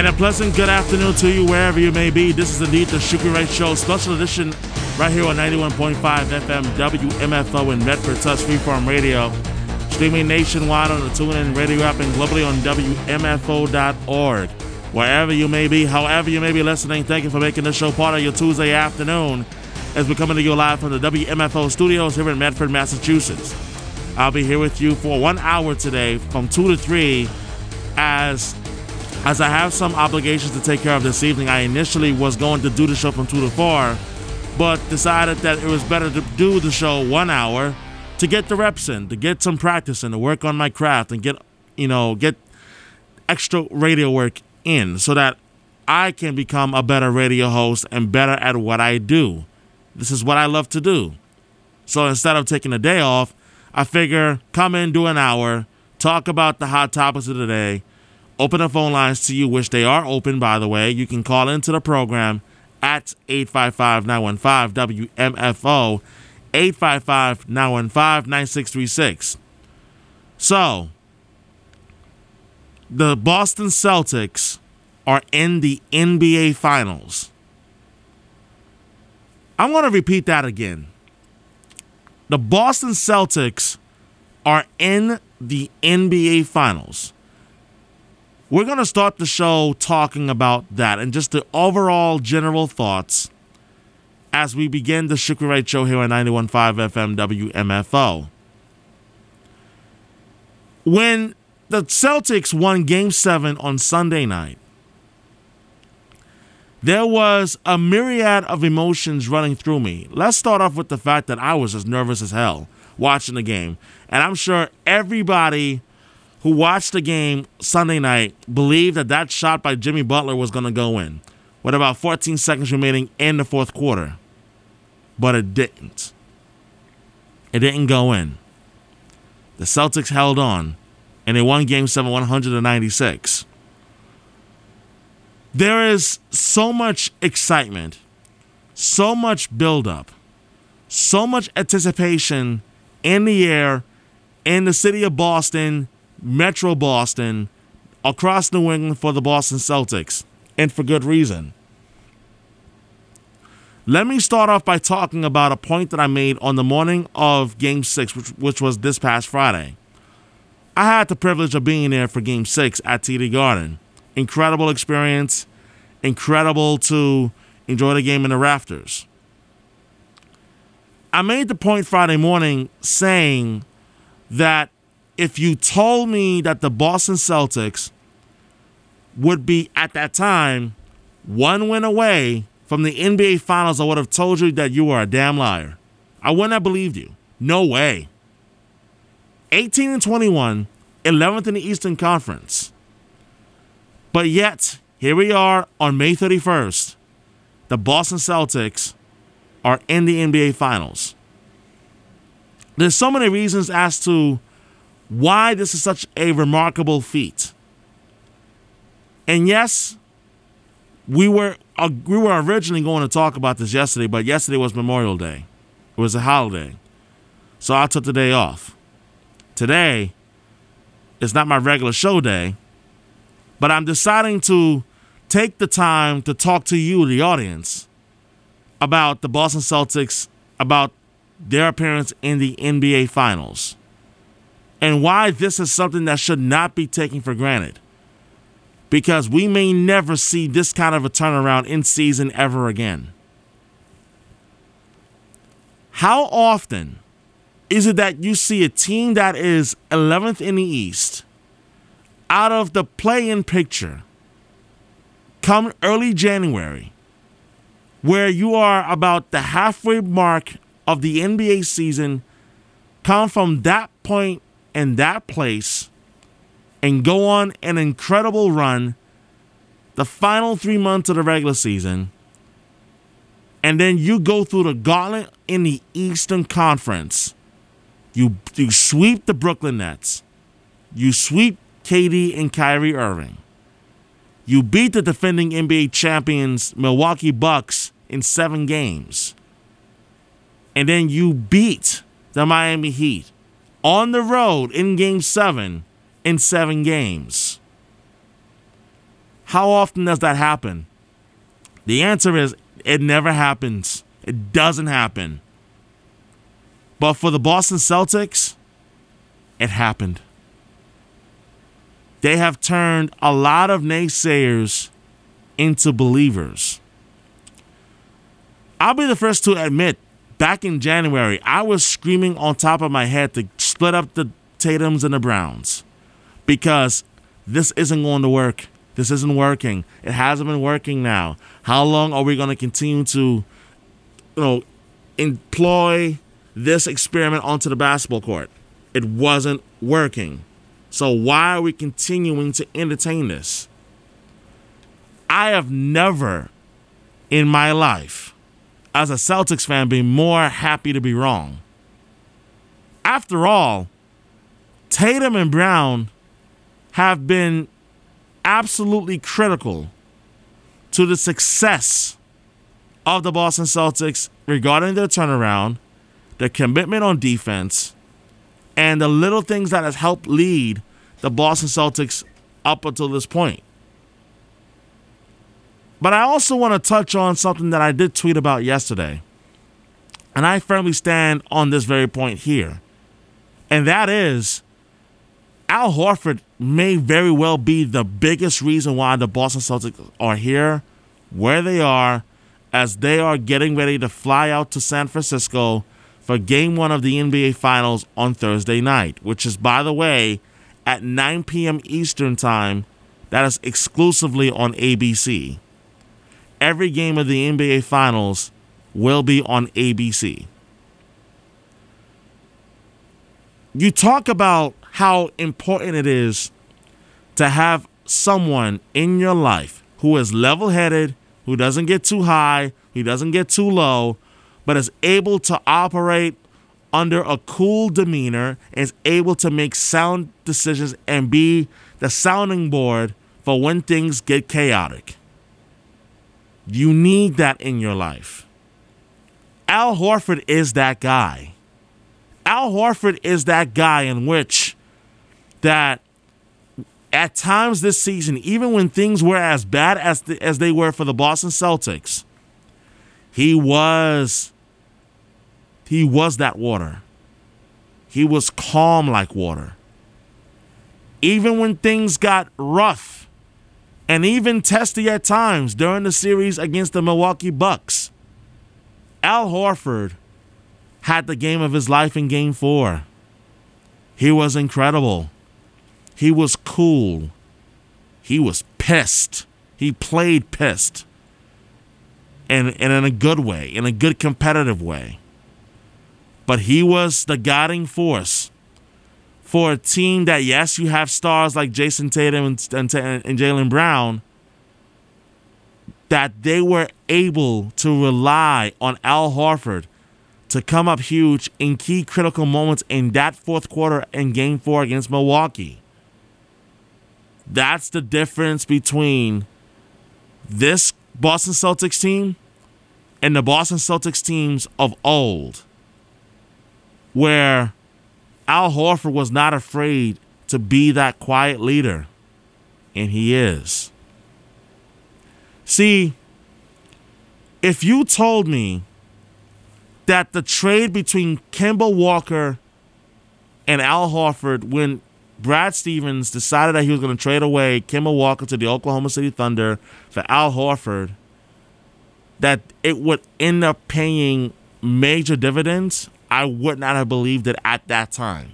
And a pleasant good afternoon to you wherever you may be. This is indeed the Shukri Wright Show, special edition right here on 91.5 FM WMFO in Medford, Touch Freeform Radio. Streaming nationwide on the TuneIn Radio app and globally on WMFO.org. Wherever you may be, however you may be listening, thank you for making this show part of your Tuesday afternoon as we're coming to you live from the WMFO studios here in Medford, Massachusetts. I'll be here with you for 1 hour today from 2 to 3 as I have some obligations to take care of this evening. I initially was going to do the show from 2 to 4, but decided that it was better to do the show 1 hour to get the reps in, to get some practice in, to work on my craft and get extra radio work in so that I can become a better radio host and better at what I do. This is what I love to do. So instead of taking a day off, I figure come in, do an hour, talk about the hot topics of the day, open the phone lines to you, which they are open, by the way. You can call into the program at 855-915-WMFO, 855-915-9636. So, the Boston Celtics are in the NBA Finals. I'm going to repeat that again. The Boston Celtics are in the NBA Finals. We're going to start the show talking about that and just the overall general thoughts as we begin the Shukri Wright Show here on 91.5 FM WMFO. When the Celtics won Game 7 on Sunday night, there was a myriad of emotions running through me. Let's start off with the fact that I was as nervous as hell watching the game. And I'm sure everybody who watched the game Sunday night believed that that shot by Jimmy Butler was going to go in with about 14 seconds remaining in the fourth quarter. But it didn't. It didn't go in. The Celtics held on, and they won Game 7 196. There is so much excitement, so much buildup, so much anticipation in the air in the city of Boston, Metro Boston, across New England for the Boston Celtics, and for good reason. Let me start off by talking about a point that I made on the morning of Game 6, which was this past Friday. I had the privilege of being there for Game 6 at TD Garden. Incredible experience, incredible to enjoy the game in the rafters. I made the point Friday morning saying that if you told me that the Boston Celtics would be, at that time, one win away from the NBA Finals, I would have told you that you were a damn liar. I wouldn't have believed you. No way. 18-21, 11th in the Eastern Conference. But yet, here we are on May 31st. The Boston Celtics are in the NBA Finals. There's so many reasons as to why this is such a remarkable feat. And yes, we were originally going to talk about this yesterday, but yesterday was Memorial Day. It was a holiday. So I took the day off. Today, it's not my regular show day, but I'm deciding to take the time to talk to you, the audience, about the Boston Celtics, about their appearance in the NBA Finals, and why this is something that should not be taken for granted. Because we may never see this kind of a turnaround in season ever again. How often is it that you see a team that is 11th in the East, out of the play-in picture, come early January, where you are about the halfway mark of the NBA season, come from that point and that place, and go on an incredible run the final 3 months of the regular season, and then you go through the gauntlet in the Eastern Conference. You sweep the Brooklyn Nets. You sweep KD and Kyrie Irving. You beat the defending NBA champions Milwaukee Bucks in 7 games. And then you beat the Miami Heat on the road in Game 7 in 7 games. How often does that happen? The answer is it never happens. It doesn't happen. But for the Boston Celtics, it happened. They have turned a lot of naysayers into believers. I'll be the first to admit, back in January, I was screaming on top of my head to split up the Tatums and the Browns because this isn't going to work. This isn't working. It hasn't been working now. How long are we going to continue to, employ this experiment onto the basketball court? It wasn't working. So why are we continuing to entertain this? I have never in my life, as a Celtics fan, been more happy to be wrong. After all, Tatum and Brown have been absolutely critical to the success of the Boston Celtics regarding their turnaround, their commitment on defense, and the little things that has helped lead the Boston Celtics up until this point. But I also want to touch on something that I did tweet about yesterday, and I firmly stand on this very point here, and that is Al Horford may very well be the biggest reason why the Boston Celtics are here, where they are, as they are getting ready to fly out to San Francisco for Game 1 of the NBA Finals on Thursday night, which is, by the way, at 9 p.m. Eastern Time. That is exclusively on ABC. Every game of the NBA Finals will be on ABC. You talk about how important it is to have someone in your life who is level-headed, who doesn't get too high, who doesn't get too low, but is able to operate under a cool demeanor, is able to make sound decisions and be the sounding board for when things get chaotic. You need that in your life. Al Horford is that guy. Al Horford is that guy in which that at times this season, even when things were as bad as they were for the Boston Celtics, he was that water. He was calm like water. Even when things got rough and even testy at times during the series against the Milwaukee Bucks, Al Horford had the game of his life in Game 4. He was incredible. He was cool. He was pissed. He played pissed. And in a good way, in a good competitive way. But he was the guiding force for a team that, yes, you have stars like Jason Tatum and Jaylen Brown, that they were able to rely on Al Horford to come up huge in key critical moments in that fourth quarter in Game 4 against Milwaukee. That's the difference between this Boston Celtics team and the Boston Celtics teams of old, where Al Horford was not afraid to be that quiet leader, and he is. See, if you told me that the trade between Kemba Walker and Al Horford, when Brad Stevens decided that he was going to trade away Kemba Walker to the Oklahoma City Thunder for Al Horford, that it would end up paying major dividends, I would not have believed it at that time.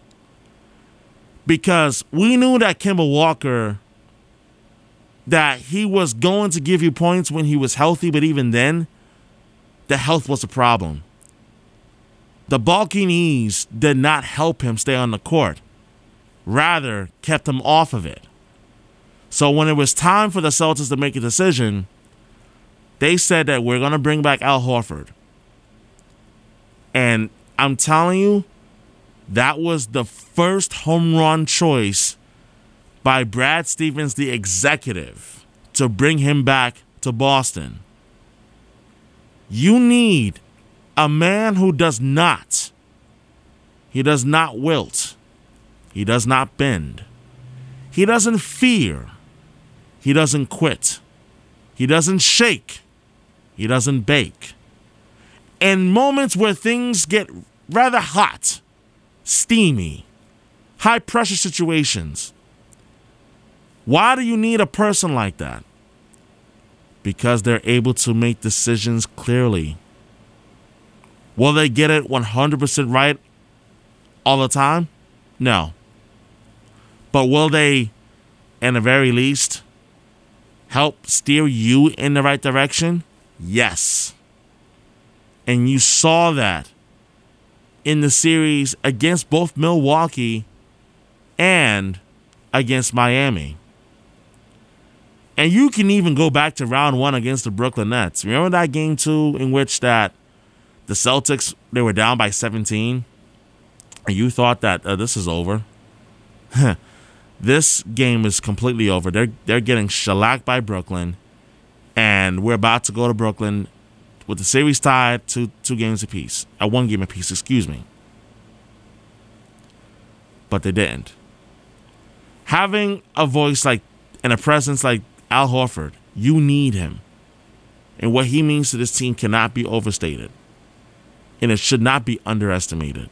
Because we knew that Kemba Walker, that he was going to give you points when he was healthy, but even then, the health was a problem. The bulky knees did not help him stay on the court. Rather, kept him off of it. So when it was time for the Celtics to make a decision, they said that we're going to bring back Al Horford. And I'm telling you, that was the first home run choice by Brad Stevens, the executive, to bring him back to Boston. You need a man who does not wilt. He does not bend. He doesn't fear. He doesn't quit. He doesn't shake. He doesn't bake. In moments where things get rather hot, steamy, high pressure situations, why do you need a person like that? Because they're able to make decisions clearly. Will they get it 100% right all the time? No. But will they, in the very least, help steer you in the right direction? Yes. And you saw that in the series against both Milwaukee and against Miami. And you can even go back to round one against the Brooklyn Nets. Remember that game 2 in which that the Celtics, they were down by 17? And you thought that this is over? This game is completely over. They're getting shellacked by Brooklyn. And we're about to go to Brooklyn with the series tied to 2 games apiece. 1 game apiece, excuse me. But they didn't. Having a voice like and a presence like Al Horford, you need him. And what he means to this team cannot be overstated. And it should not be underestimated.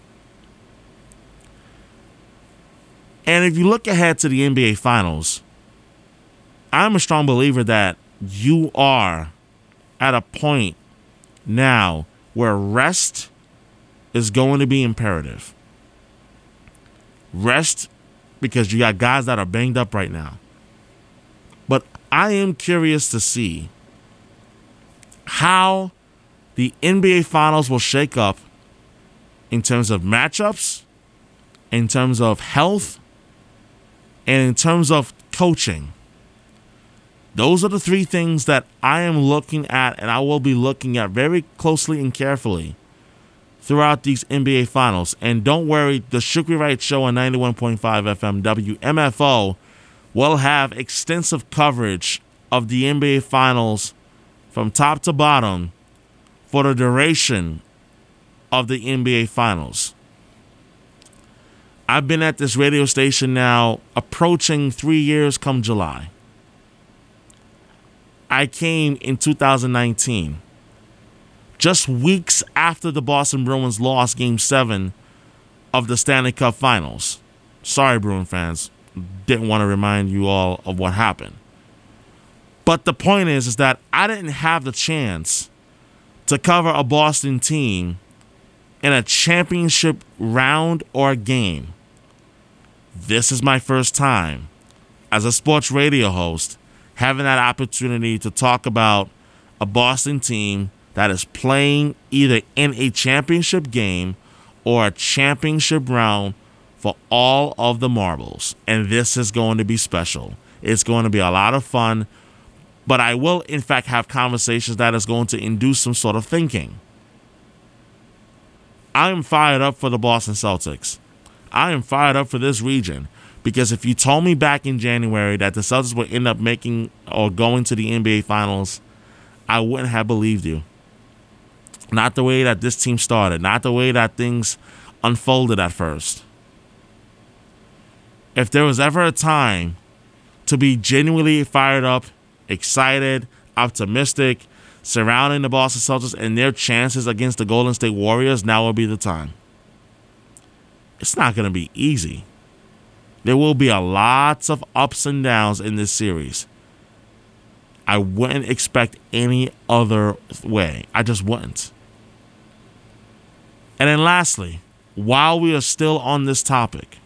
And if you look ahead to the NBA Finals, I'm a strong believer that you are at a point now where rest is going to be imperative. Rest because you got guys that are banged up right now. But I am curious to see how the NBA Finals will shake up in terms of matchups, in terms of health, and in terms of coaching. Those are the 3 things that I am looking at and I will be looking at very closely and carefully throughout these NBA Finals. And don't worry, the Shukri Wright Show on 91.5 FM WMFO will have extensive coverage of the NBA Finals from top to bottom for the duration of the NBA Finals. I've been at this radio station now approaching 3 years come July. I came in 2019, just weeks after the Boston Bruins lost Game 7 of the Stanley Cup Finals. Sorry, Bruin fans. Didn't want to remind you all of what happened. But the point is that I didn't have the chance to cover a Boston team in a championship round or game. This is my first time as a sports radio host having that opportunity to talk about a Boston team that is playing either in a championship game or a championship round for all of the marbles. And this is going to be special. It's going to be a lot of fun. But I will, in fact, have conversations that is going to induce some sort of thinking. I am fired up for the Boston Celtics. I am fired up for this region. Because if you told me back in January that the Celtics would end up making or going to the NBA Finals, I wouldn't have believed you. Not the way that this team started. Not the way that things unfolded at first. If there was ever a time to be genuinely fired up, excited, optimistic, surrounding the Boston Celtics and their chances against the Golden State Warriors, now would be the time. It's not going to be easy. There will be a lots of ups and downs in this series. I wouldn't expect any other way. I just wouldn't. And then lastly, while we are still on this topic,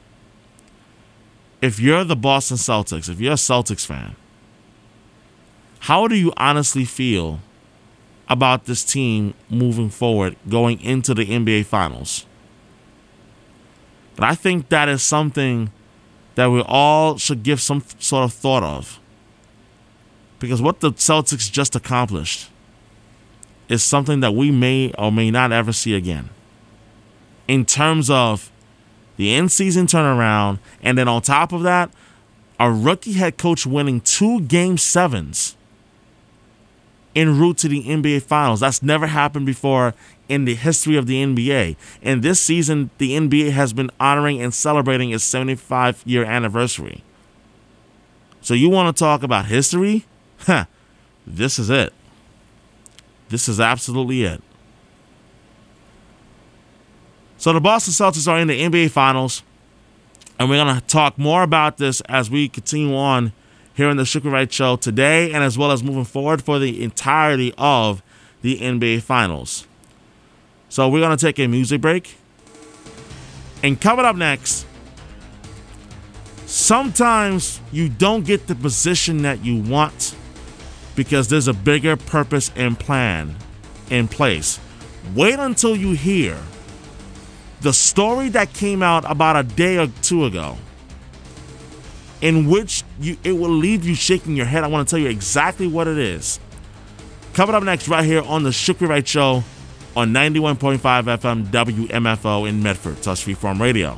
if you're the Boston Celtics, if you're a Celtics fan, how do you honestly feel about this team moving forward, going into the NBA Finals? And I think that is something that we all should give some sort of thought of. Because what the Celtics just accomplished is something that we may or may not ever see again. In terms of the in-season turnaround, and then on top of that, a rookie head coach winning 2 Game 7s en route to the NBA Finals. That's never happened before in the history of the NBA. And this season, the NBA has been honoring and celebrating its 75-year anniversary. So you want to talk about history? Huh, this is it. This is absolutely it. So the Boston Celtics are in the NBA Finals, and we're going to talk more about this as we continue on here on the Shookin' Right Show today, and as well as moving forward for the entirety of the NBA Finals. So we're going to take a music break. And coming up next, sometimes you don't get the position that you want because there's a bigger purpose and plan in place. Wait until you hear the story that came out about a day or two ago, in which it will leave you shaking your head. I want to tell you exactly what it is. Coming up next right here on the Shookin' Right Show on 91.5 FM WMFO in Medford, Touch Freeform Radio.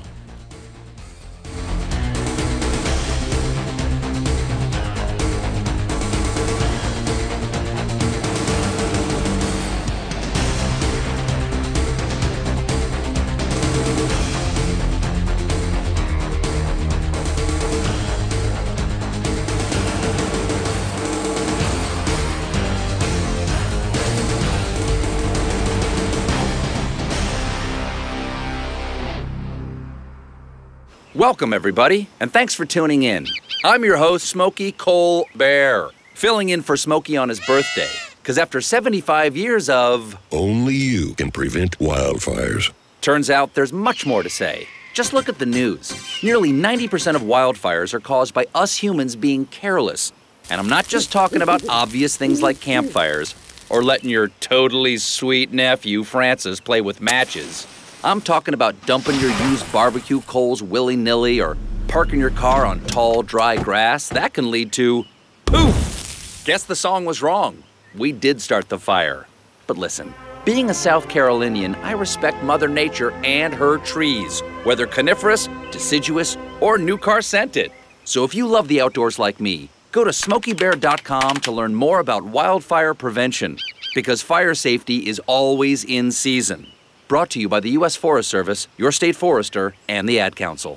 Welcome, everybody, and thanks for tuning in. I'm your host, Smokey Cole Bear, filling in for Smokey on his birthday, because after 75 years of... Only you can prevent wildfires. Turns out there's much more to say. Just look at the news. Nearly 90% of wildfires are caused by us humans being careless. And I'm not just talking about obvious things like campfires, or letting your totally sweet nephew, Francis, play with matches. I'm talking about dumping your used barbecue coals willy-nilly or parking your car on tall, dry grass. That can lead to poof! Guess the song was wrong. We did start the fire. But listen, being a South Carolinian, I respect Mother Nature and her trees, whether coniferous, deciduous, or new car scented. So if you love the outdoors like me, go to SmokeyBear.com to learn more about wildfire prevention, because fire safety is always in season. Brought to you by the U.S. Forest Service, your state forester, and the Ad Council.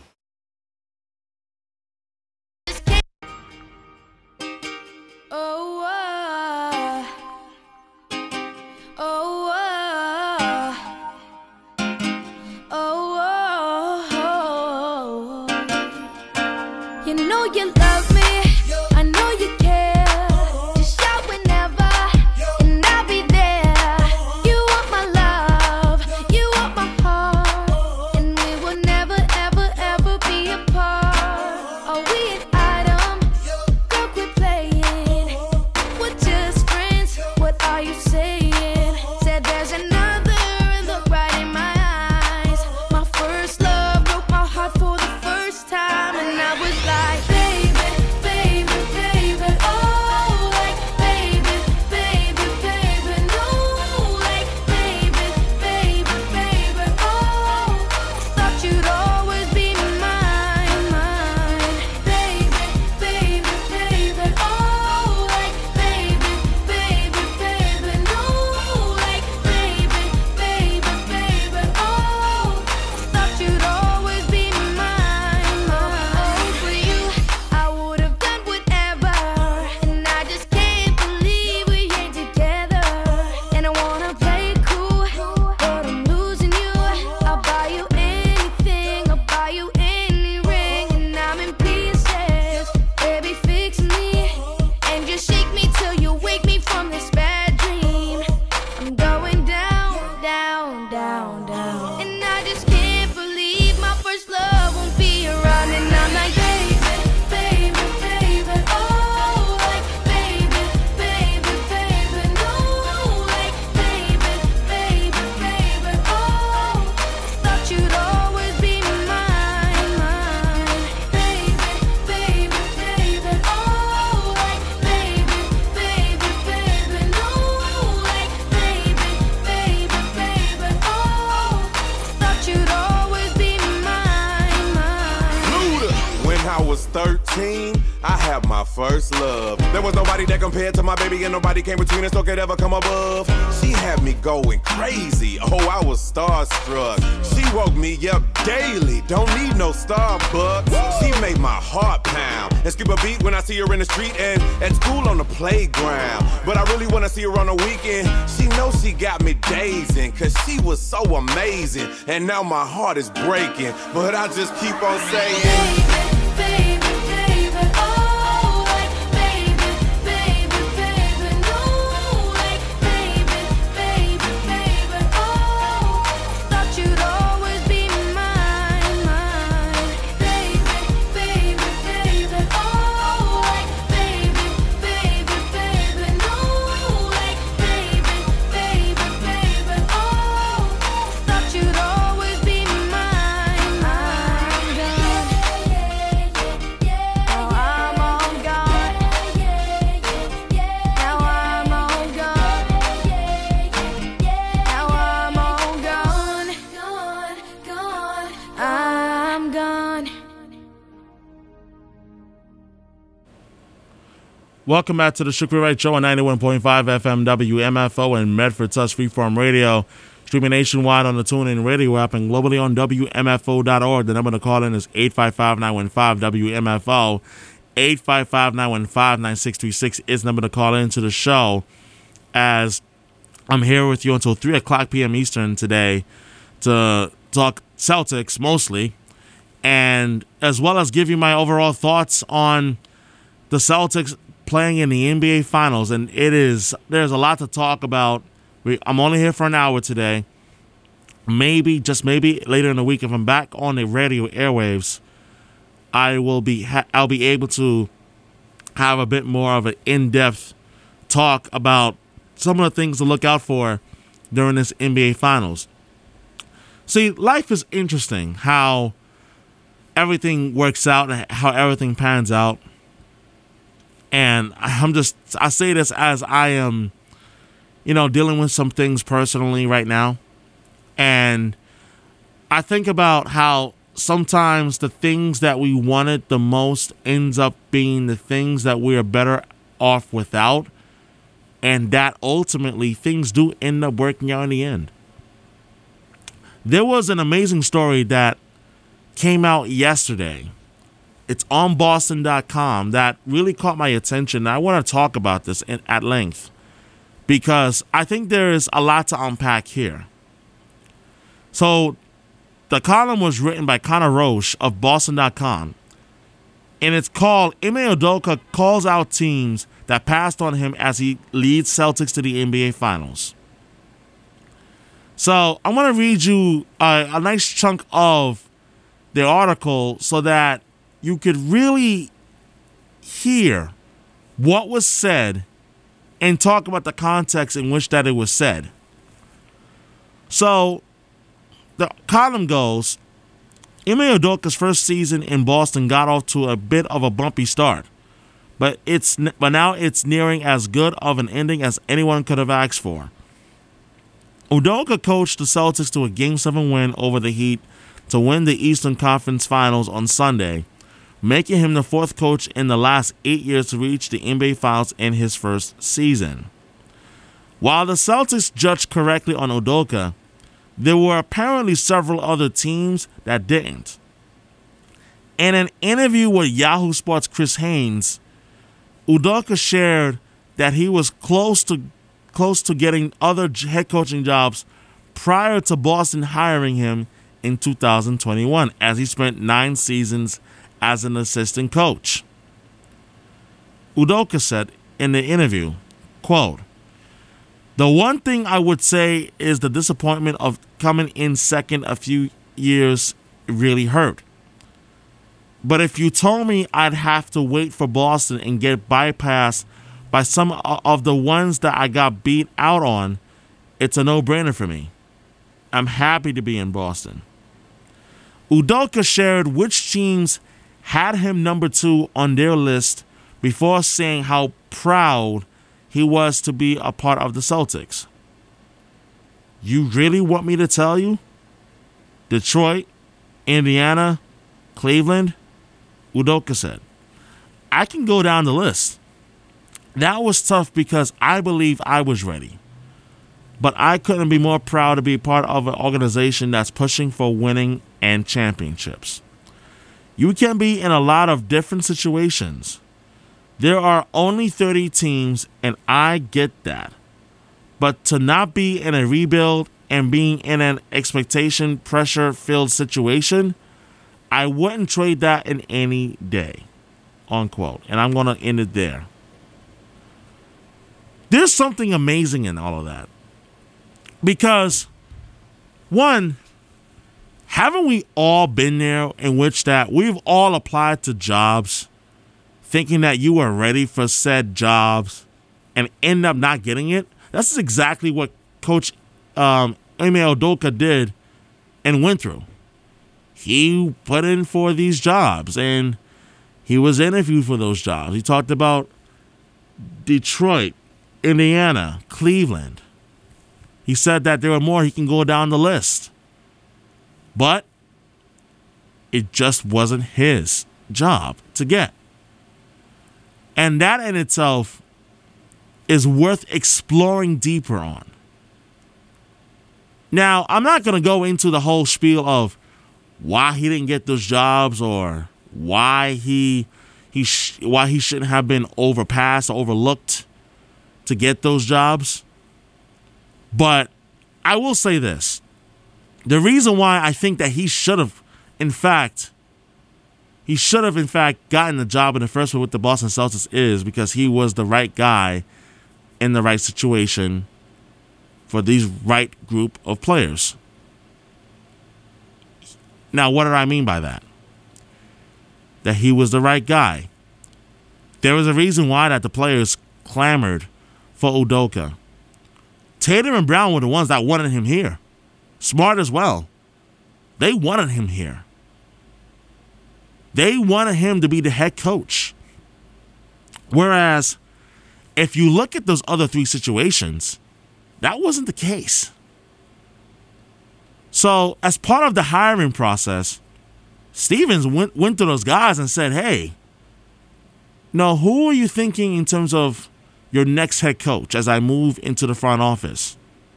You know you love me, I know you care. Just shout whenever, and I'll be there. You want my love, you want my heart, and we will never, ever, ever be apart. Are we an item? Girl, quit playing. We're just friends, what are you saying? Said there's another, and look right in my eyes. My first love broke my heart for the first time, and I was like, I have my first love. There was nobody that compared to my baby, and nobody came between us or could ever come above. She had me going crazy. Oh, I was starstruck. She woke me up daily. Don't need no Starbucks. She made my heart pound and skip a beat when I see her in the street and at school on the playground. But I really wanna see her on the weekend. She knows she got me dazing, cause she was so amazing. And now my heart is breaking, but I just keep on saying, Baby, baby, oh, like baby, baby, baby, no, like baby, baby, baby, oh, thought you'd always be mine, baby, baby, baby, oh, like baby, baby, baby, no, like baby, baby, baby, oh, thought you'd always be mine, I'm gone. Welcome back to the Shook Rewrite Show on 91.5 FM WMFO and Medford Touch Freeform Radio. Streaming nationwide on the TuneIn Radio app and globally on WMFO.org. The number to call in is 855-915-WMFO. 855-915-9636 is the number to call into the show, as I'm here with you until 3 o'clock p.m. Eastern today to talk Celtics mostly, and as well as give you my overall thoughts on the Celtics playing in the NBA Finals. And there's a lot to talk about. I'm only here for an hour today. Maybe, just maybe, later in the week, if I'm back on the radio airwaves, I'll be able to have a bit more of an in-depth talk about some of the things to look out for during this NBA Finals. See, life is interesting, how everything works out and how everything pans out. And I say this as I am, dealing with some things personally right now. And I think about how sometimes the things that we wanted the most ends up being the things that we are better off without. And that ultimately things do end up working out in the end. There was an amazing story that came out yesterday. It's on Boston.com that really caught my attention. I want to talk about this at length because I think there is a lot to unpack here. So the column was written by Connor Roche of Boston.com, and it's called Ime Udoka Calls Out Teams That Passed on Him as He Leads Celtics to the NBA Finals. So I want to read you a nice chunk of the article so that you could really hear what was said and talk about the context in which that it was said. So the column goes, Ime Udoka's first season in Boston got off to a bit of a bumpy start, but now it's nearing as good of an ending as anyone could have asked for. Udoka coached the Celtics to a Game 7 win over the Heat to win the Eastern Conference Finals on Sunday, making him the fourth coach in the last 8 years to reach the NBA Finals in his first season. While the Celtics judged correctly on Udoka, there were apparently several other teams that didn't. In an interview with Yahoo Sports' Chris Haynes, Udoka shared that he was close to getting other head coaching jobs prior to Boston hiring him in 2021, as he spent 9 seasons as an assistant coach. Udoka said in the interview, quote, "The one thing I would say is the disappointment of coming in second a few years really hurt. But if you told me I'd have to wait for Boston and get bypassed by some of the ones that I got beat out on, it's a no-brainer for me. I'm happy to be in Boston." Udoka shared which teams had him number 2 on their list before saying how proud he was to be a part of the Celtics. "You really want me to tell you? Detroit, Indiana, Cleveland?" Udoka said. I can go down the list. That was tough because I believe I was ready. But I couldn't be more proud to be part of an organization that's pushing for winning and championships. You can be in a lot of different situations. There are only 30 teams, and I get that. But to not be in a rebuild and being in an expectation, pressure-filled situation, I wouldn't trade that in any day, unquote. And I'm going to end it there. There's something amazing in all of that. Because, one, haven't we all been there in which that we've all applied to jobs thinking that you were ready for said jobs and end up not getting it? That's exactly what Coach Ime Udoka did and went through. He put in for these jobs and he was interviewed for those jobs. He talked about Detroit, Indiana, Cleveland. He said that there were more. He can go down the list. But it just wasn't his job to get. And that in itself is worth exploring deeper on. Now, I'm not going to go into the whole spiel of why he didn't get those jobs or why he shouldn't have been overpassed or overlooked to get those jobs. But I will say this. The reason why I think that he should have, in fact, gotten the job in the first place with the Boston Celtics is because he was the right guy in the right situation for these right group of players. Now, what did I mean by that? That he was the right guy. There was a reason why that the players clamored for Udoka. Tatum and Brown were the ones that wanted him here. Smart as well. They wanted him here. They wanted him to be the head coach. Whereas, if you look at those other three situations, that wasn't the case. So, as part of the hiring process, Stevens went to those guys and said, hey, now who are you thinking in terms of your next head coach as I move into the front office?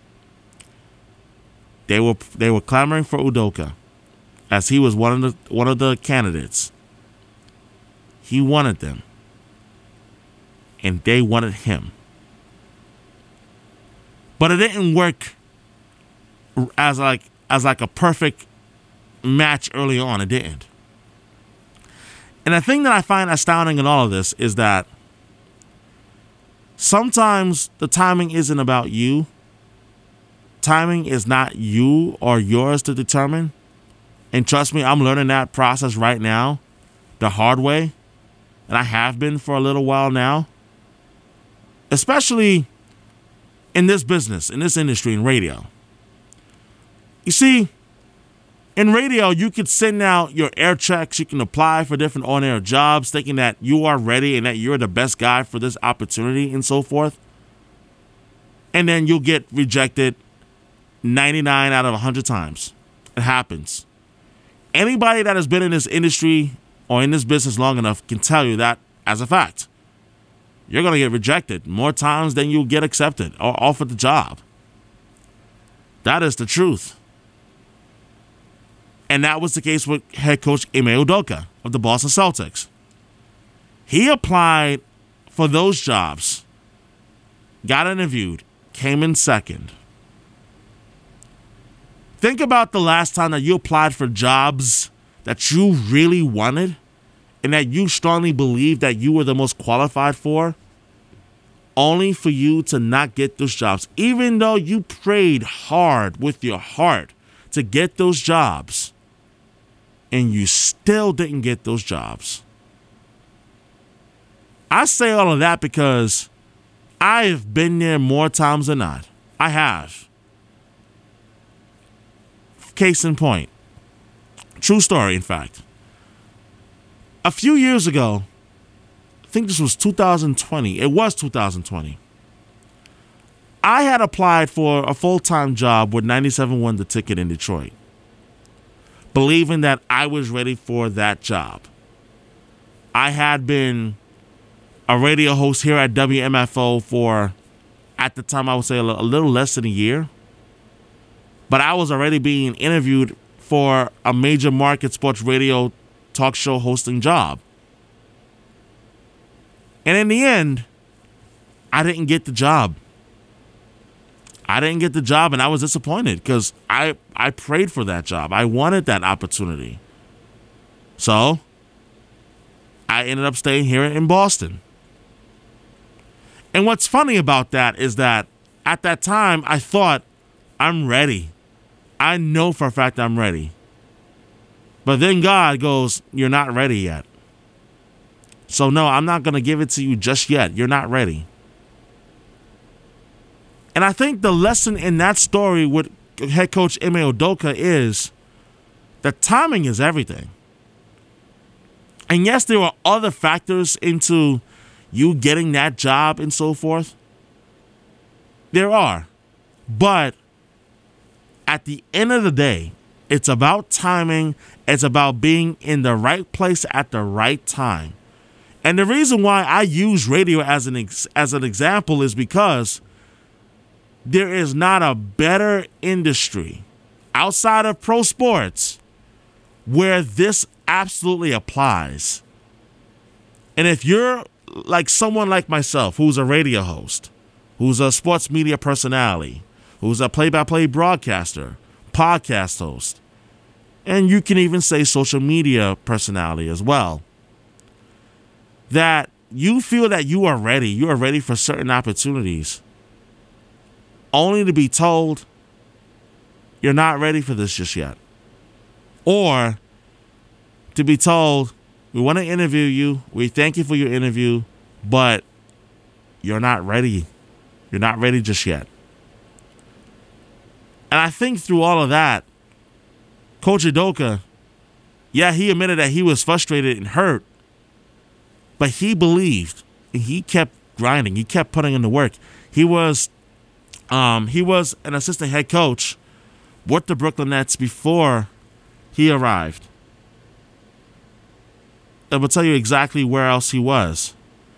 They were clamoring for Udoka as he was one of the candidates. He wanted them. And they wanted him. But it didn't work as like a perfect match early on. It didn't. And the thing that I find astounding in all of this is that sometimes the timing isn't about you. Timing is not you or yours to determine. And trust me, I'm learning that process right now, the hard way. And I have been for a little while now. Especially in this business, in this industry, in radio. You see, in radio, you could send out your air checks. You can apply for different on-air jobs thinking that you are ready and that you're the best guy for this opportunity and so forth. And then you'll get rejected 99 out of 100 times. It happens. Anybody that has been in this industry or in this business long enough can tell you that as a fact. You're going to get rejected more times than you'll get accepted or offered the job. That is the truth. And that was the case with head coach Ime Udoka of the Boston Celtics. He applied for those jobs, got interviewed, came in second. Think about the last time that you applied for jobs that you really wanted and that you strongly believed that you were the most qualified for, only for you to not get those jobs, even though you prayed hard with your heart to get those jobs, and you still didn't get those jobs. I say all of that because I've been there more times than not. I have. Case in point. True story, in fact. A few years ago, I think this was 2020. It was 2020. I had applied for a full-time job with 97 won the ticket in Detroit, believing that I was ready for that job. I had been a radio host here at WMFO for, at the time, I would say a little less than a year. But I was already being interviewed for a major market sports radio talk show hosting job. And in the end, I didn't get the job. And I was disappointed because I prayed for that job. I wanted that opportunity. So I ended up staying here in Boston. And what's funny about that is that at that time, I thought, I'm ready. I know for a fact I'm ready. But then God goes, you're not ready yet. So no, I'm not going to give it to you just yet. You're not ready. And I think the lesson in that story with head coach Ime Udoka is that timing is everything. And yes, there were other factors into you getting that job and so forth. There are. But at the end of the day, it's about timing. It's about being in the right place at the right time. And the reason why I use radio as an example is because there is not a better industry outside of pro sports where this absolutely applies. And if you're like someone like myself, who's a radio host, who's a sports media personality, who's a play-by-play broadcaster, podcast host, and you can even say social media personality as well, that you feel that you are ready for certain opportunities, only to be told you're not ready for this just yet. Or to be told, we want to interview you, we thank you for your interview, but you're not ready. You're not ready just yet. And I think through all of that, Coach Udoka, yeah, he admitted that he was frustrated and hurt, but he believed and he kept grinding. He kept putting in the work. He was an assistant head coach with the Brooklyn Nets before he arrived. I will tell you exactly where else he was.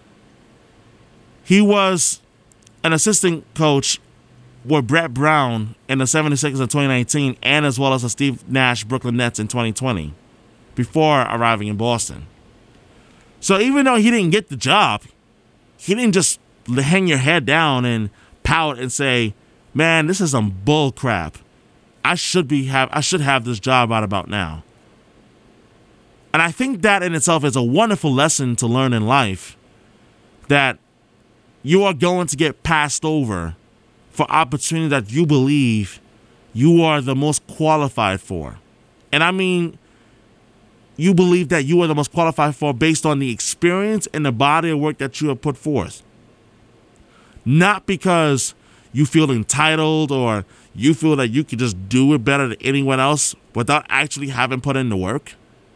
He was an assistant coach with Brett Brown in the 76ers in 2019 and as well as the Steve Nash Brooklyn Nets in 2020 before arriving in Boston. So even though he didn't get the job, he didn't just hang your head down and pout and say, man, this is some bull crap. I should have this job right about now. And I think that in itself is a wonderful lesson to learn in life, that you are going to get passed over for opportunities that you believe you are the most qualified for. And I mean, you believe that you are the most qualified for based on the experience and the body of work that you have put forth. Not because you feel entitled or you feel that you could just do it better than anyone else without actually having put in the work,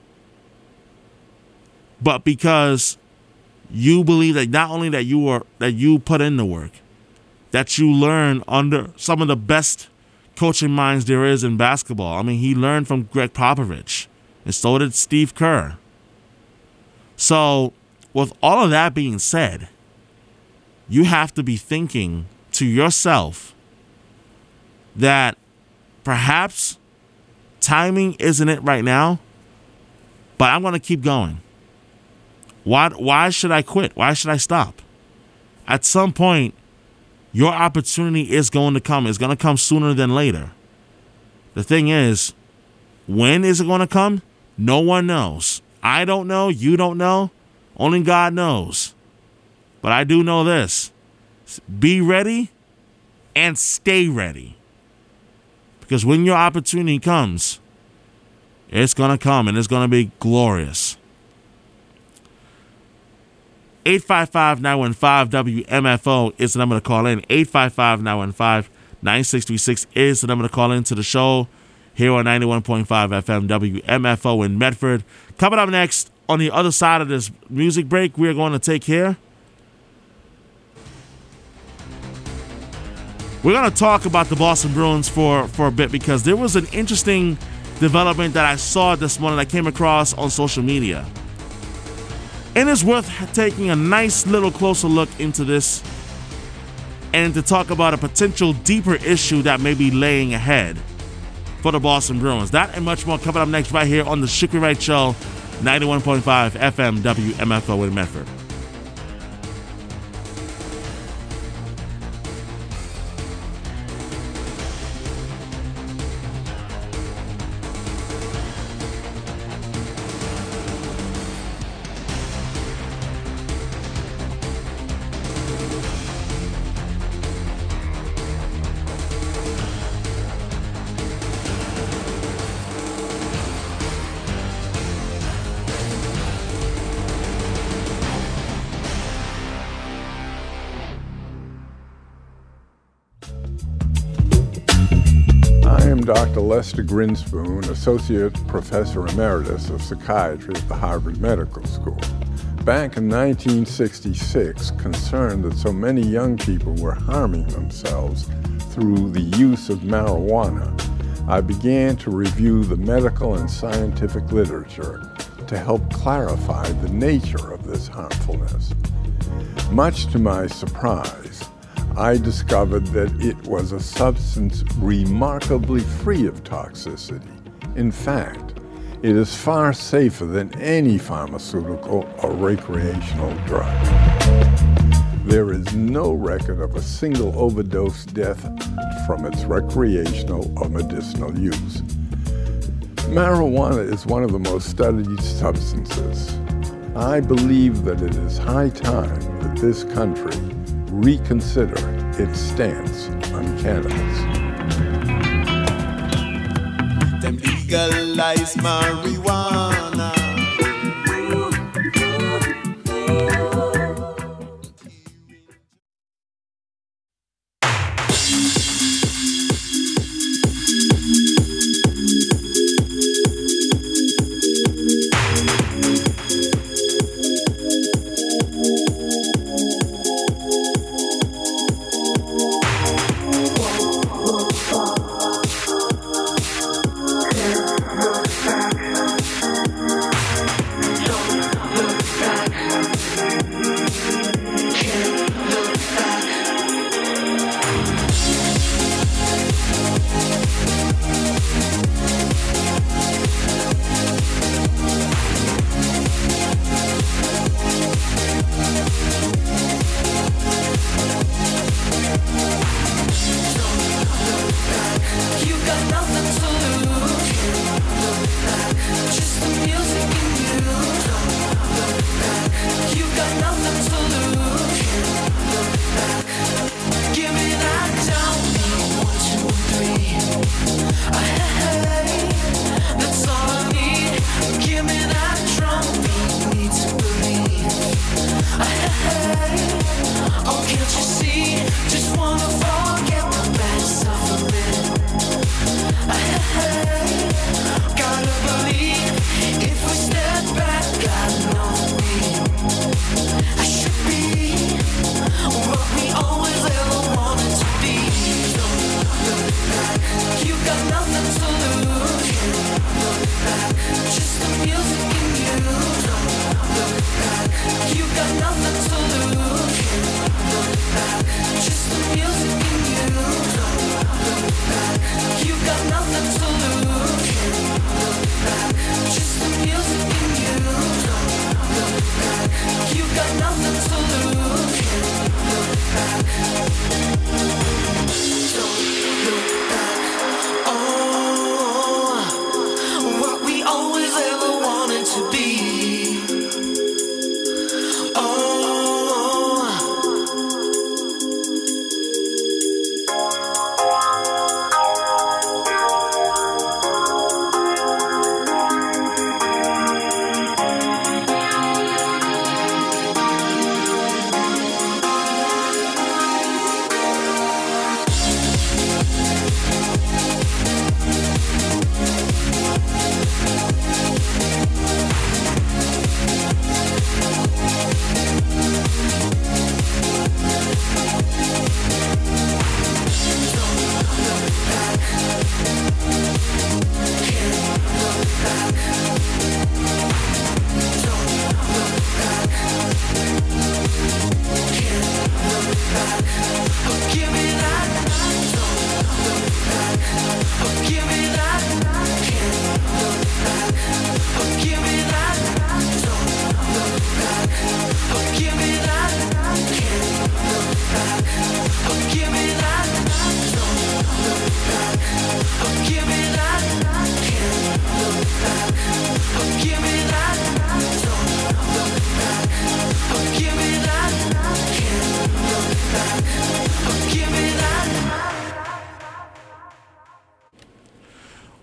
but because you believe that not only that you put in the work, that you learn under some of the best coaching minds there is in basketball. I mean, he learned from Greg Popovich, and so did Steve Kerr. So, with all of that being said, you have to be thinking to yourself that perhaps timing isn't it right now, but I'm going to keep going. Why should I quit? Why should I stop? At some point, your opportunity is going to come. It's going to come sooner than later. The thing is, when is it going to come? No one knows. I don't know. You don't know. Only God knows. But I do know this. Be ready and stay ready. Because when your opportunity comes, it's going to come and it's going to be glorious. 855-915-WMFO is the number to call in. 855-915-9636 is the number to call into the show here on 91.5 FM WMFO in Medford. Coming up next, on the other side of this music break, we are going to take here. We're going to talk about the Boston Bruins for a bit because there was an interesting development that I saw this morning I came across on social media. And it's worth taking a nice little closer look into this and to talk about a potential deeper issue that may be laying ahead for the Boston Bruins. That and much more coming up next right here on the Shooky Wright Show, 91.5 FM WMFO in Medford. Dr. Lester Grinspoon, Associate Professor Emeritus of Psychiatry at the Harvard Medical School. Back in 1966, concerned that so many young people were harming themselves through the use of marijuana, I began to review the medical and scientific literature to help clarify the nature of this harmfulness. Much to my surprise, I discovered that it was a substance remarkably free of toxicity. In fact, it is far safer than any pharmaceutical or recreational drug. There is no record of a single overdose death from its recreational or medicinal use. Marijuana is one of the most studied substances. I believe that it is high time that this country reconsider its stance on cannabis. Them legalize marijuana.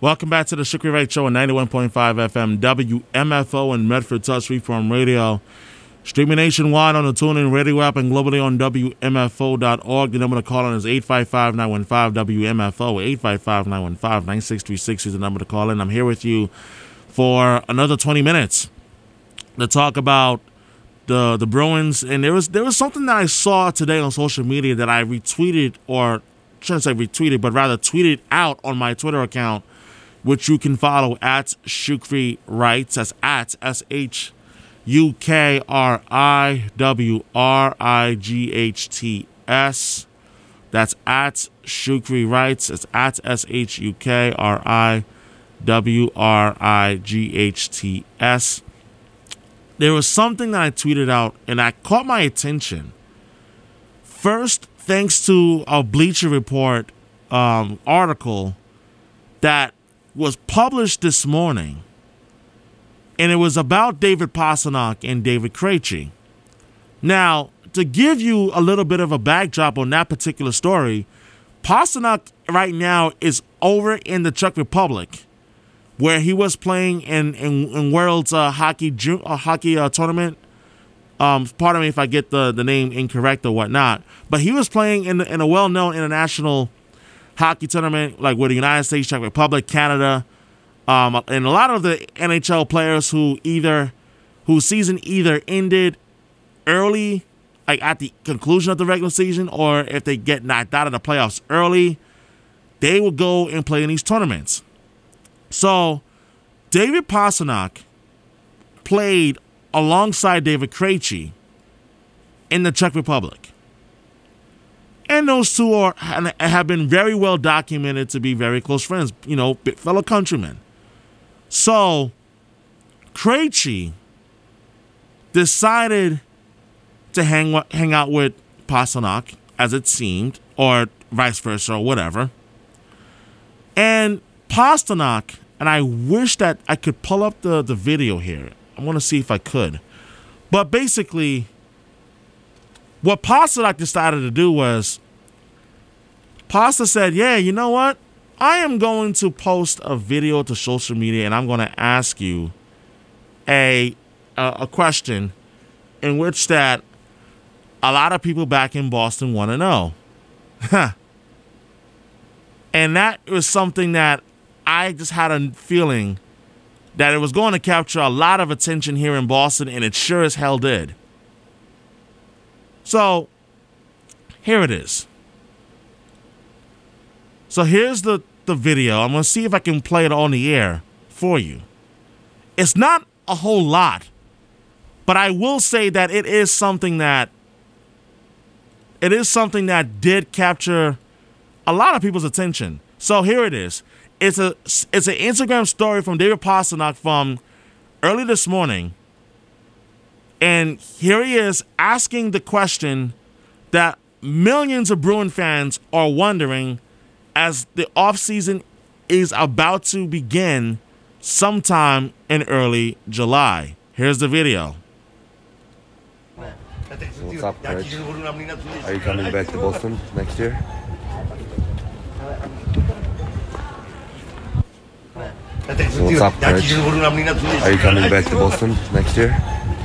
Welcome back to the Strictly Right Show on 91.5 FM WMFO and Medford Touch Freeform Radio. Streaming nationwide on the TuneIn Radio app and globally on WMFO.org. The number to call on is 855-915-WMFO. 855-915-9636 is the number to call in. I'm here with you for another 20 minutes to talk about the Bruins. And there was something that I saw today on social media that I retweeted, or I shouldn't say retweeted, but rather tweeted out on my Twitter account, which you can follow at Shukri Writes. That's at SHUKRIWRIGHTS. That's at Shukri Writes. It's at SHUKRIWRIGHTS. There was something that I tweeted out and that caught my attention. First, thanks to a Bleacher Report article that was published this morning, and it was about David Pastrnak and David Krejci. Now, to give you a little bit of a backdrop on that particular story, Pastrnak right now is over in the Czech Republic, where he was playing in World's hockey tournament. Pardon me if I get the name incorrect or whatnot, but he was playing in a well-known international hockey tournament, like with the United States, Czech Republic, Canada, and a lot of the NHL players whose season either ended early, like at the conclusion of the regular season, or if they get knocked out of the playoffs early, they will go and play in these tournaments. So David Pastrnak played alongside David Krejci in the Czech Republic. And those two have been very well documented to be very close friends, fellow countrymen. So Krejci decided to hang out with Pastrnak, as it seemed, or vice versa, or whatever. And Pastrnak, and I wish that I could pull up the video here. I want to see if I could. But basically, what Pastrnak decided to do was, Pasta said, yeah, you know what? I am going to post a video to social media, and I'm going to ask you a question in which that a lot of people back in Boston want to know. And that was something that I just had a feeling that it was going to capture a lot of attention here in Boston, and it sure as hell did. So, here it is. So here's the video. I'm going to see if I can play it on the air for you. It's not a whole lot, but I will say that it is something that did capture a lot of people's attention. So here it is. It's an Instagram story from David Pastrnak from early this morning. And here he is asking the question that millions of Bruin fans are wondering as the offseason is about to begin sometime in early July. Here's the video. What's up, Coach? Are you coming back to Boston next year? What's up, Coach? Are you coming back to Boston next year?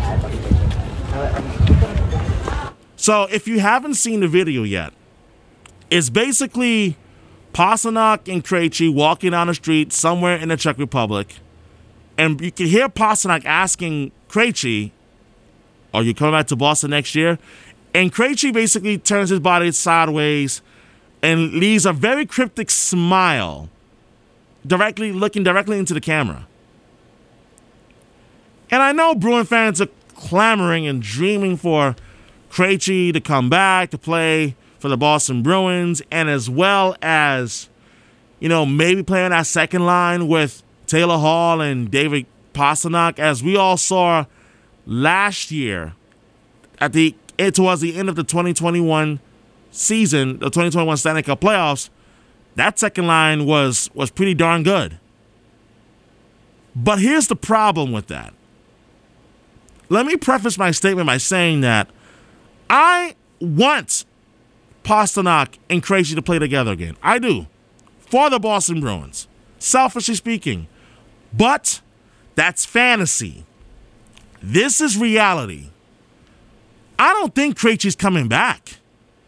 So if you haven't seen the video yet, it's basically Pastrnak and Krejci walking down the street somewhere in the Czech Republic, and you can hear Pastrnak asking Krejci, are you coming back to Boston next year? And Krejci basically turns his body sideways and leaves a very cryptic smile, looking directly into the camera. And I know Bruin fans are clamoring and dreaming for Krejci to come back to play for the Boston Bruins, and as well as, maybe playing that second line with Taylor Hall and David Pastrnak, as we all saw last year towards the end of the 2021 season, the 2021 Stanley Cup playoffs. That second line was pretty darn good. But here's the problem with that. Let me preface my statement by saying that I want Pastrnak and Krejci to play together again. I do. For the Boston Bruins. selfishly speaking. But that's fantasy. This is reality. I don't think Krejci's coming back.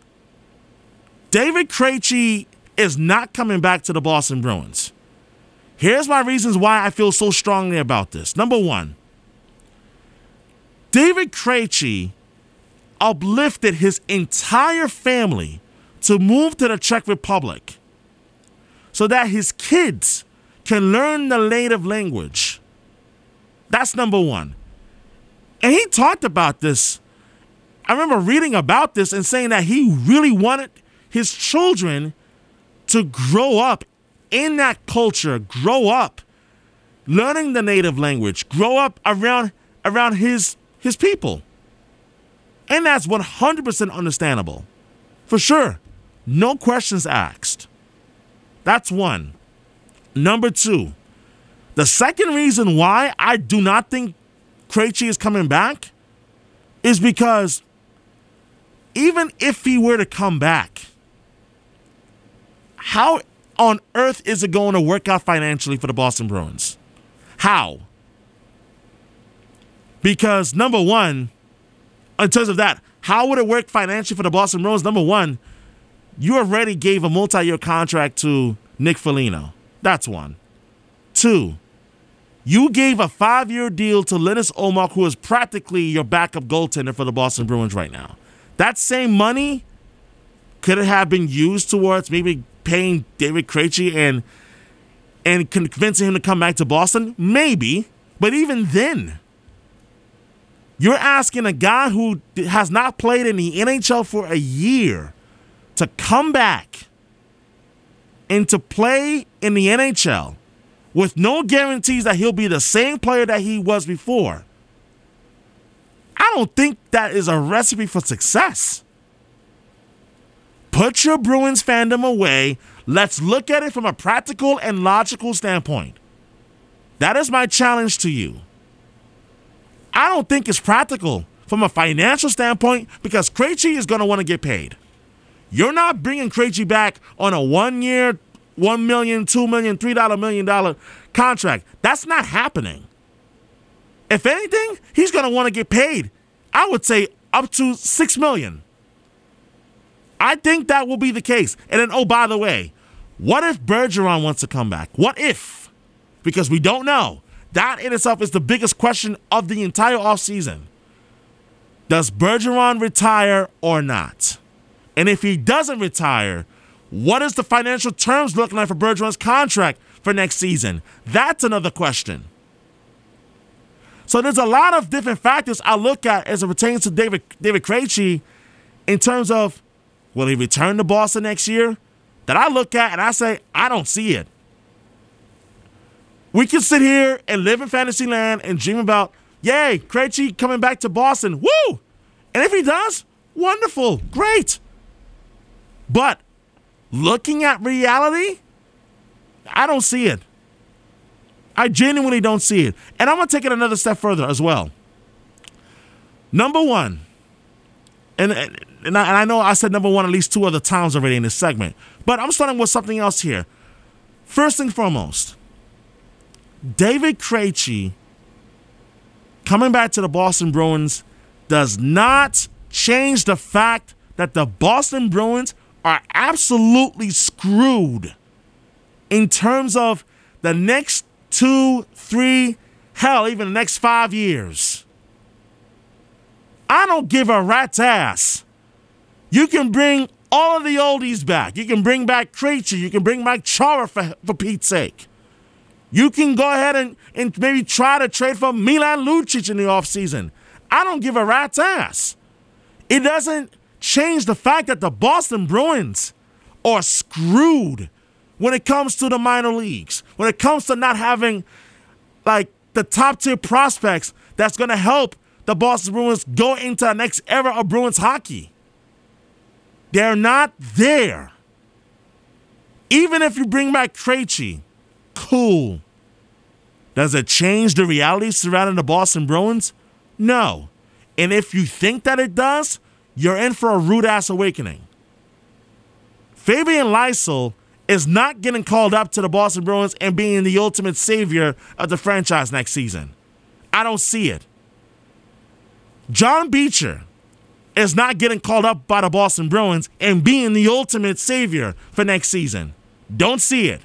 David Krejci is not coming back to the Boston Bruins. Here's my reasons why I feel so strongly about this. Number one, David Krejci uplifted his entire family to move to the Czech Republic so that his kids can learn the native language. That's number one. And he talked about this. I remember reading about this and saying that he really wanted his children to grow up in that culture, grow up learning the native language, grow up around his people. And that's 100% understandable. For sure. No questions asked. That's one. Number two, the second reason why I do not think Krejci is coming back is because even if he were to come back, how on earth is it going to work out financially for the Boston Bruins? How? Because number one, in terms of that, how would it work financially for the Boston Bruins? Number one, you already gave a multi-year contract to Nick Foligno. That's one. Two, you gave a 5-year deal to Linus Ullmark, who is practically your backup goaltender for the Boston Bruins right now. That same money could it have been used towards maybe paying David Krejci and convincing him to come back to Boston? Maybe. But even then, you're asking a guy who has not played in the NHL for a year to come back and to play in the NHL with no guarantees that he'll be the same player that he was before. I don't think that is a recipe for success. Put your Bruins fandom away. Let's look at it from a practical and logical standpoint. That is my challenge to you. I don't think it's practical from a financial standpoint because Krejci is going to want to get paid. You're not bringing Krejci back on a 1 year, $1 million, $2 million, $3 million contract. That's not happening. If anything, he's going to want to get paid. I would say up to $6 million. I think that will be the case. And then, oh, by the way, what if Bergeron wants to come back? What if? Because we don't know. That in itself is the biggest question of the entire offseason. Does Bergeron retire or not? And if he doesn't retire, what is the financial terms looking like for Bergeron's contract for next season? That's another question. So there's a lot of different factors I look at as it pertains to David Krejci in terms of, will he return to Boston next year? That I look at and I say, I don't see it. We can sit here and live in fantasy land and dream about, yay, Krejci coming back to Boston. Woo! And if he does, wonderful, great. But looking at reality, I don't see it. I genuinely don't see it. And I'm going to take it another step further as well. Number one, and I know I said number one at least 2 other times already in this segment, but I'm starting with something else here. First and foremost, David Krejci coming back to the Boston Bruins does not change the fact that the Boston Bruins are absolutely screwed in terms of the next 2, 3, hell, even the next 5 years. I don't give a rat's ass. You can bring all of the oldies back. You can bring back Krejci. You can bring back Chara for Pete's sake. You can go ahead and maybe try to trade for Milan Lucic in the offseason. I don't give a rat's ass. It doesn't change the fact that the Boston Bruins are screwed when it comes to the minor leagues, when it comes to not having like the top tier prospects that's going to help the Boston Bruins go into the next era of Bruins hockey. They're not there. Even if you bring back Krejci, cool. Does it change the reality surrounding the Boston Bruins? No. And if you think that it does, you're in for a rude-ass awakening. Fabian Lysell is not getting called up to the Boston Bruins and being the ultimate savior of the franchise next season. I don't see it. John Beecher is not getting called up by the Boston Bruins and being the ultimate savior for next season. Don't see it.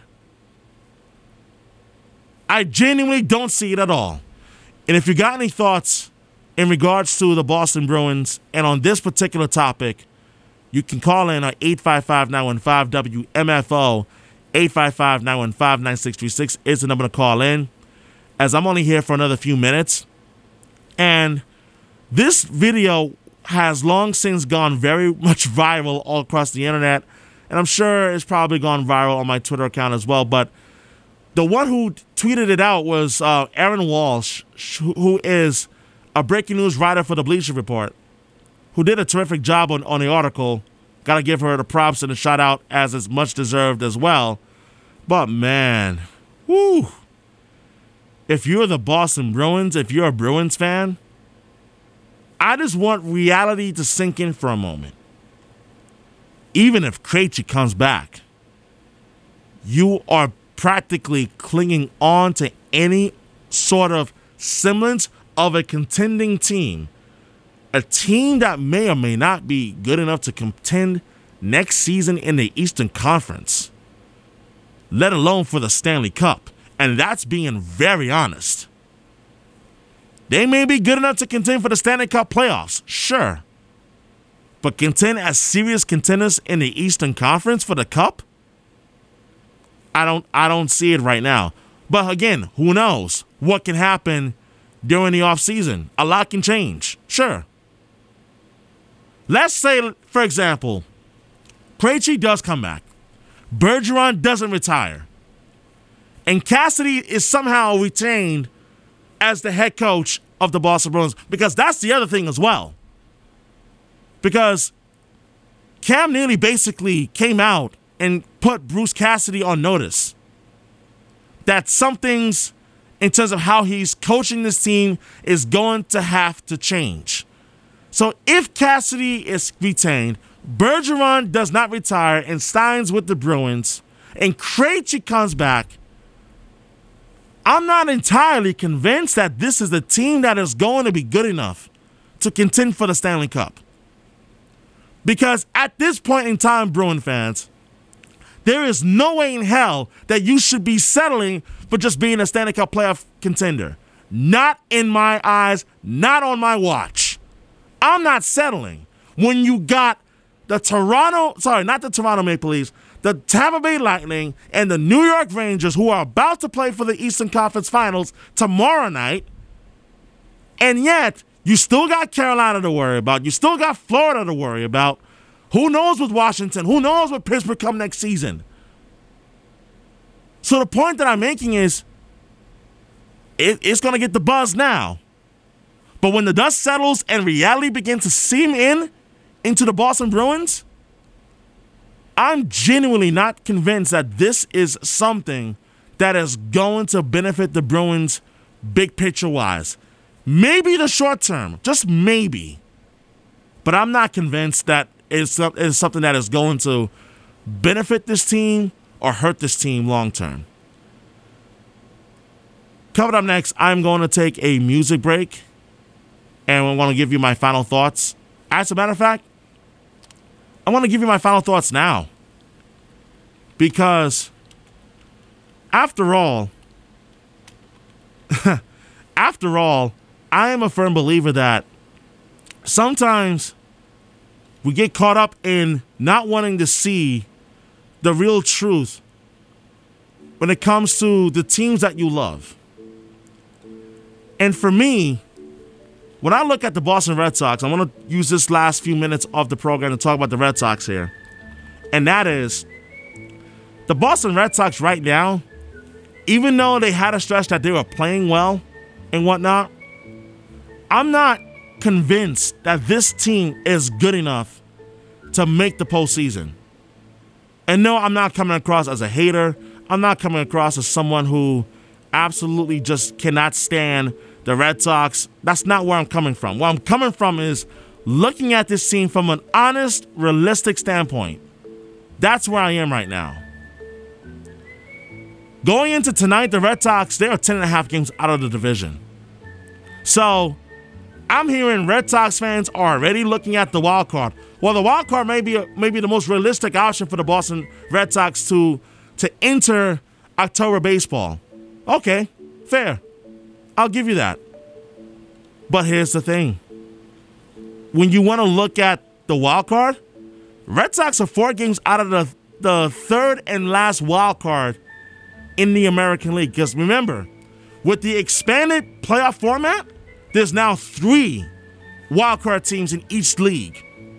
I genuinely don't see it at all. And if you got any thoughts in regards to the Boston Bruins and on this particular topic, you can call in at 855-915-WMFO. 855-915-9636 is the number to call in, as I'm only here for another few minutes. And this video has long since gone very much viral all across the internet, and I'm sure it's probably gone viral on my Twitter account as well. But the one who tweeted it out was Aaron Walsh, who is a breaking news writer for the Bleacher Report, who did a terrific job on the article. Got to give her the props and a shout out, as it's much deserved as well. But man, whoo! If you're the Boston Bruins, if you're a Bruins fan, I just want reality to sink in for a moment. Even if Krejci comes back, you are practically clinging on to any sort of semblance of a contending team. A team that may or may not be good enough to contend next season in the Eastern Conference, let alone for the Stanley Cup. And that's being very honest. They may be good enough to contend for the Stanley Cup playoffs, sure. But contend as serious contenders in the Eastern Conference for the Cup? I don't see it right now. But again, who knows what can happen during the offseason? A lot can change, sure. Let's say, for example, Krejci does come back. Bergeron doesn't retire. And Cassidy is somehow retained as the head coach of the Boston Bruins. Because that's the other thing as well. Because Cam Neely basically came out and put Bruce Cassidy on notice that some things in terms of how he's coaching this team is going to have to change. So if Cassidy is retained, Bergeron does not retire and signs with the Bruins, and Krejci comes back, I'm not entirely convinced that this is the team that is going to be good enough to contend for the Stanley Cup. Because at this point in time, Bruin fans, there is no way in hell that you should be settling for just being a Stanley Cup playoff contender. Not in my eyes, not on my watch. I'm not settling when you got the Toronto Maple Leafs, the Tampa Bay Lightning, and the New York Rangers, who are about to play for the Eastern Conference Finals tomorrow night, and yet you still got Carolina to worry about. You still got Florida to worry about. Who knows with Washington? Who knows with Pittsburgh come next season? So the point that I'm making is it's going to get the buzz now. But when the dust settles and reality begins to seep into the Boston Bruins, I'm genuinely not convinced that this is something that is going to benefit the Bruins big picture-wise. Maybe the short term, just maybe. But I'm not convinced that it's something that is going to benefit this team or hurt this team long term. Coming up next, I'm going to take a music break, and I want to give you my final thoughts. As a matter of fact, I want to give you my final thoughts now. Because, after all, I am a firm believer that sometimes we get caught up in not wanting to see the real truth when it comes to the teams that you love. And for me, when I look at the Boston Red Sox, I want to use this last few minutes of the program to talk about the Red Sox here. And that is, the Boston Red Sox right now, even though they had a stretch that they were playing well and whatnot, I'm not convinced that this team is good enough to make the postseason. And no, I'm not coming across as a hater. I'm not coming across as someone who absolutely just cannot stand the Red Sox. That's not where I'm coming from. Where I'm coming from is looking at this team from an honest, realistic standpoint. That's where I am right now. Going into tonight, the Red Sox, they are 10.5 games out of the division. So I'm hearing Red Sox fans are already looking at the wild card. Well, the wild card may be the most realistic option for the Boston Red Sox to enter October baseball. Okay, fair. I'll give you that. But here's the thing. When you want to look at the wild card, Red Sox are 4 games out of the third and last wild card in the American League. Because remember, with the expanded playoff format, there's now 3 wild card teams in each league.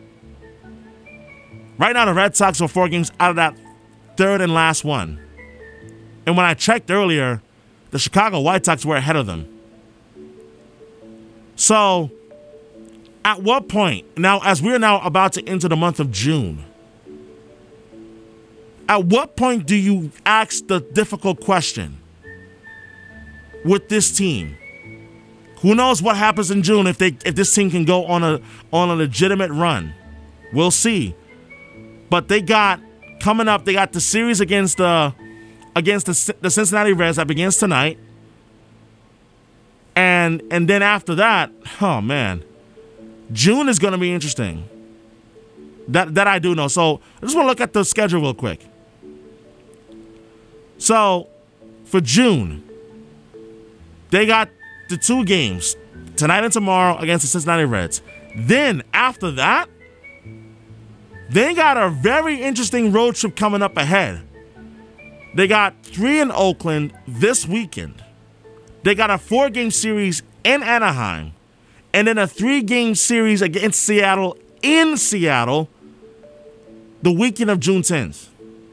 Right now, the Red Sox are 4 games out of that third and last one. And when I checked earlier, the Chicago White Sox were ahead of them. So, at what point, now as we're now about to enter the month of June, at what point do you ask the difficult question with this team? Who knows what happens in June if this team can go on a legitimate run? We'll see. But they got coming up. They got the series against the Cincinnati Reds that begins tonight, and then after that, oh man, June is going to be interesting. That I do know. So I just want to look at the schedule real quick. So for June, they got the 2 games tonight and tomorrow against the Cincinnati Reds. Then after that, they got a very interesting road trip coming up ahead. They got 3 in Oakland this weekend. They got a 4-game series in Anaheim. And then a 3-game series against Seattle in Seattle the weekend of June 10th.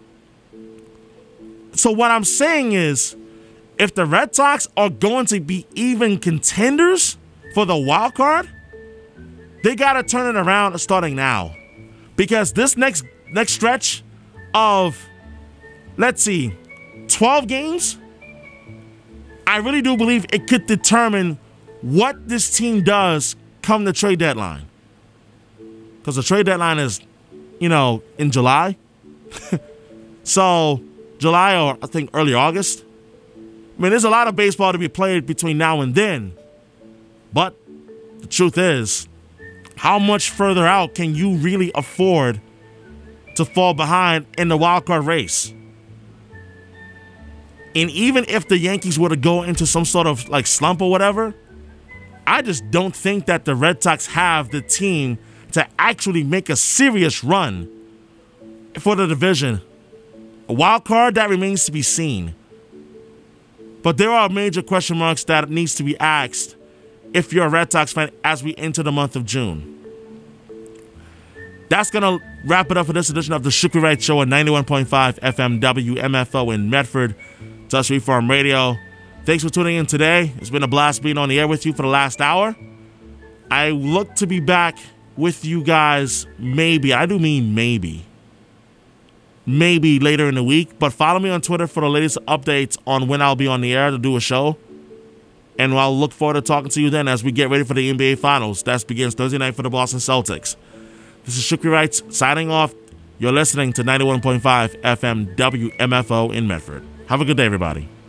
So what I'm saying is, if the Red Sox are going to be even contenders for the wild card, they got to turn it around starting now. Because this next stretch of, let's see, 12 games, I really do believe it could determine what this team does come the trade deadline. Because the trade deadline is, in July. So, July or I think early August. I mean, there's a lot of baseball to be played between now and then. But the truth is, how much further out can you really afford to fall behind in the wild card race? And even if the Yankees were to go into some sort of like slump or whatever, I just don't think that the Red Sox have the team to actually make a serious run for the division. A wild card, that remains to be seen. But there are major question marks that needs to be asked if you're a Red Sox fan as we enter the month of June. That's going to wrap it up for this edition of the Shukri Wright Show at 91.5 FM WMFO in Medford, Touch Reform Radio. Thanks for tuning in today. It's been a blast being on the air with you for the last hour. I look to be back with you guys maybe later in the week. But follow me on Twitter for the latest updates on when I'll be on the air to do a show. And I'll look forward to talking to you then as we get ready for the NBA Finals. That begins Thursday night for the Boston Celtics. This is Shukri Wright signing off. You're listening to 91.5 FM WMFO in Medford. Have a good day, everybody.